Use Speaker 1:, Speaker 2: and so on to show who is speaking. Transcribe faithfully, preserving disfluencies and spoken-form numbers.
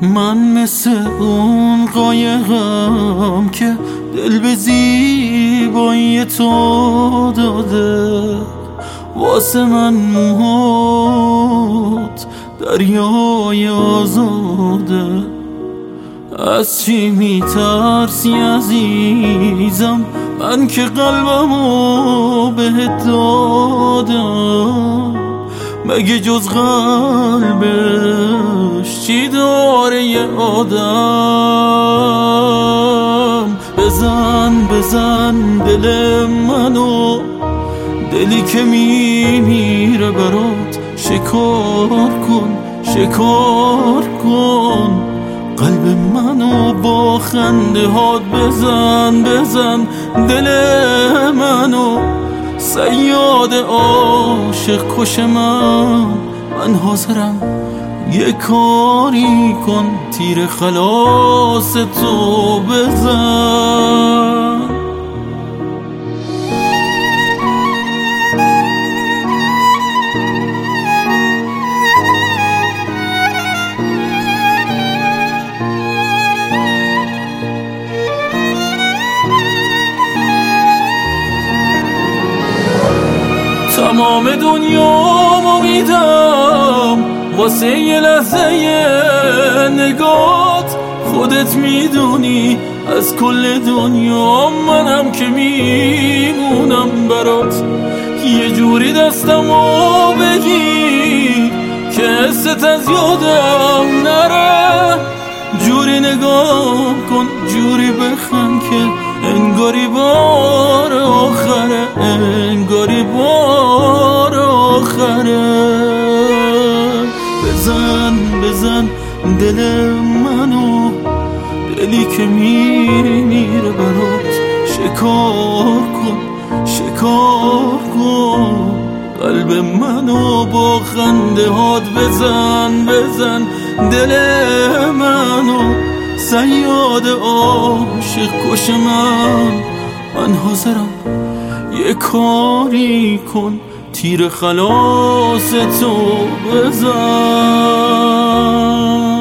Speaker 1: من مثل اون قایقم که دل به زیبایی تو داده، واسه من موهات دریای آزاده. از چی میترسی عزیزم؟ من که قلبمو بهت دادم، مگه جز قلبش چی داره یه آدم؟ بزن بزن دل منو، دلی که میمیره برات، شکار کن شکار کن قلب منو با خنده هات. بزن بزن دل منو، صیاد عاشق کش من. من حاضرم یه کاری کن، تیر خلاص تو بزن. تمام دنیامو میدم واسه یه لحظه نگات، خودت میدونی از کل دنیا منم که میمونم برات. یه جوری دستمو بگیر که حست از یادم نره، جوری نگاه کن جوری بخند که انگاری بار آخره، انگاری بار آخره. بزن بزن دل منو، دلی که میمیره برات، شکار کن شکار کن قلب منو با خنده هات. بزن بزن دل منو، صیاد عاشق کش من. من حاضرم یه کاری کن، تیر خلاص تو بزن.